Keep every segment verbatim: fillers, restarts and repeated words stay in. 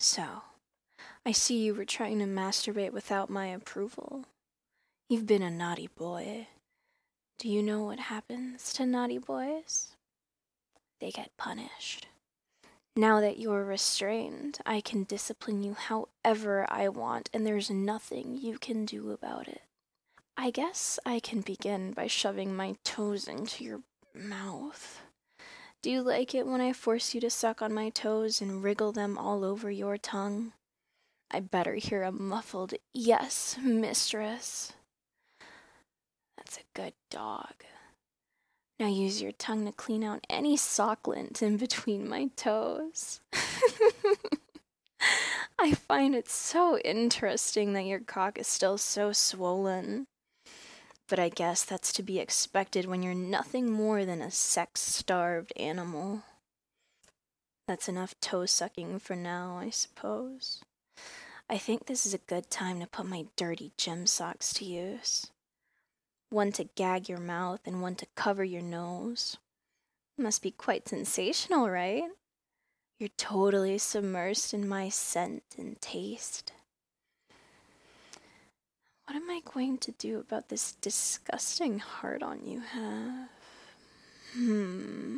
So, I see you were trying to masturbate without my approval. You've been a naughty boy. Do you know what happens to naughty boys? They get punished. Now that you're restrained, I can discipline you however I want, and there's nothing you can do about it. I guess I can begin by shoving my toes into your mouth. Do you like it when I force you to suck on my toes and wriggle them all over your tongue? I better hear a muffled, "Yes, mistress." That's a good dog. Now use your tongue to clean out any sock lint in between my toes. I find it so interesting that your cock is still so swollen. But I guess that's to be expected when you're nothing more than a sex-starved animal. That's enough toe-sucking for now, I suppose. I think this is a good time to put my dirty gym socks to use. One to gag your mouth and one to cover your nose. Must be quite sensational, right? You're totally submersed in my scent and taste. What am I going to do about this disgusting heart-on you have? Hmm.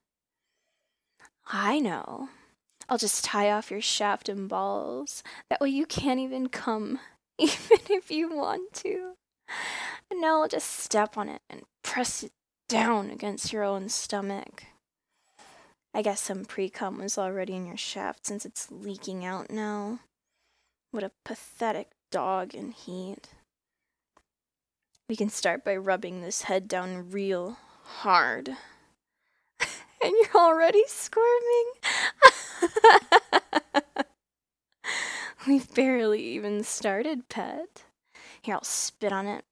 I know. I'll just tie off your shaft and balls. That way you can't even come, even if you want to. And now I'll just step on it and press it down against your own stomach. I guess some pre-cum was already in your shaft since it's leaking out now. What a pathetic dog in heat. We can start by rubbing this head down real hard. And you're already squirming. We've barely even started, pet. Here, I'll spit on it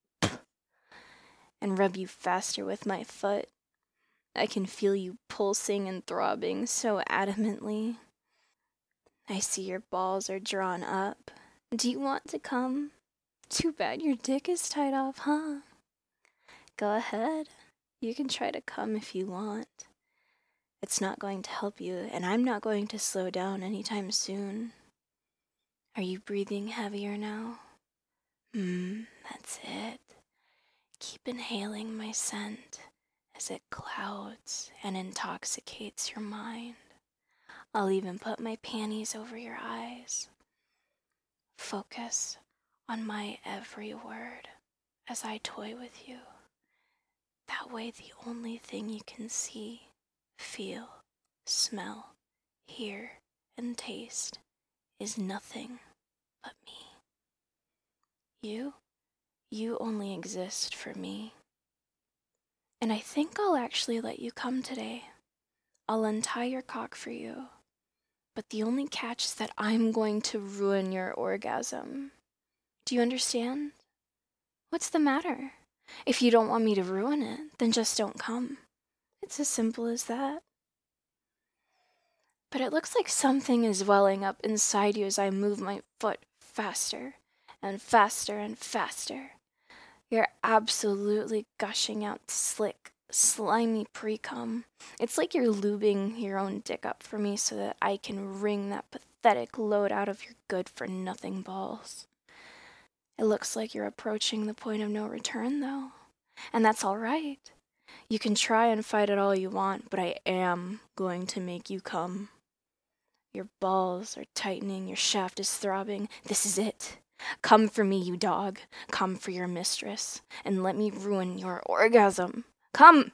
and rub you faster with my foot. I can feel you pulsing and throbbing so adamantly. I see your balls are drawn up. Do you want to come? Too bad your dick is tied off, huh? Go ahead. You can try to come if you want. It's not going to help you, and I'm not going to slow down anytime soon. Are you breathing heavier now? Hmm, that's it. Keep inhaling my scent as it clouds and intoxicates your mind. I'll even put my panties over your eyes. Focus on my every word as I toy with you. That way the only thing you can see, feel, smell, hear, and taste is nothing but me. You, you only exist for me. And I think I'll actually let you come today. I'll untie your cock for you. But the only catch is that I'm going to ruin your orgasm. Do you understand? What's the matter? If you don't want me to ruin it, then just don't come. It's as simple as that. But it looks like something is welling up inside you as I move my foot faster and faster and faster. You're absolutely gushing out slick, slimy pre-cum. It's like you're lubing your own dick up for me so that I can wring that pathetic load out of your good-for-nothing balls. It looks like you're approaching the point of no return, though. And that's all right. You can try and fight it all you want, but I am going to make you come. Your balls are tightening, your shaft is throbbing. This is it. Come for me, you dog. Come for your mistress, and let me ruin your orgasm. Come!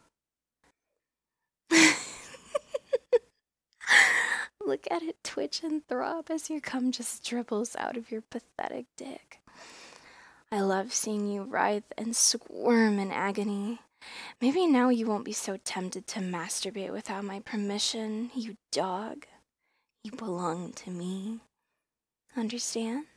Look at it twitch and throb as your cum just dribbles out of your pathetic dick. I love seeing you writhe and squirm in agony. Maybe now you won't be so tempted to masturbate without my permission, you dog. You belong to me. Understand?